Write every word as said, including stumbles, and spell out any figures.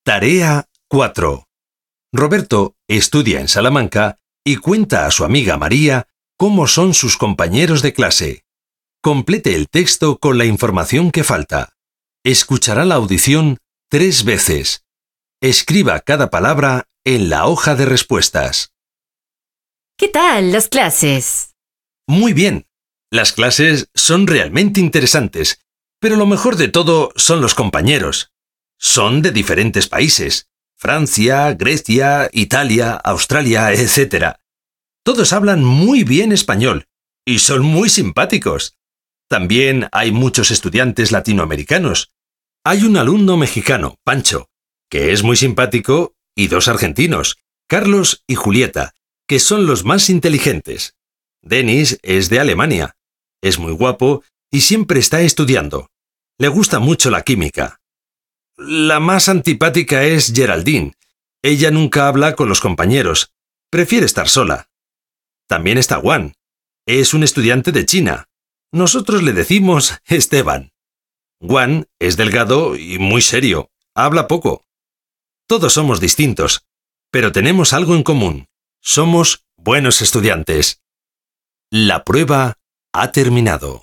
Tarea cuatro. Roberto estudia en Salamanca y cuenta a su amiga María cómo son sus compañeros de clase. Complete el texto con la información que falta. Escuchará la audición tres veces. Escriba cada palabra en la hoja de respuestas. ¿Qué tal las clases? Muy bien. Las clases son realmente interesantes, pero lo mejor de todo son los compañeros. Son de diferentes países: Francia, Grecia, Italia, Australia, etcétera. Todos hablan muy bien español y son muy simpáticos. También hay muchos estudiantes latinoamericanos. Hay un alumno mexicano, Pancho, que es muy simpático, y dos argentinos, Carlos y Julieta, que son los más inteligentes. Denis es de Alemania. Es muy guapo y siempre está estudiando. Le gusta mucho la química. La más antipática es Geraldine. Ella nunca habla con los compañeros. Prefiere estar sola. También está Juan. Es un estudiante de China. Nosotros le decimos Esteban. Juan es delgado y muy serio. Habla poco. Todos somos distintos, pero tenemos algo en común. Somos buenos estudiantes. La prueba ha terminado.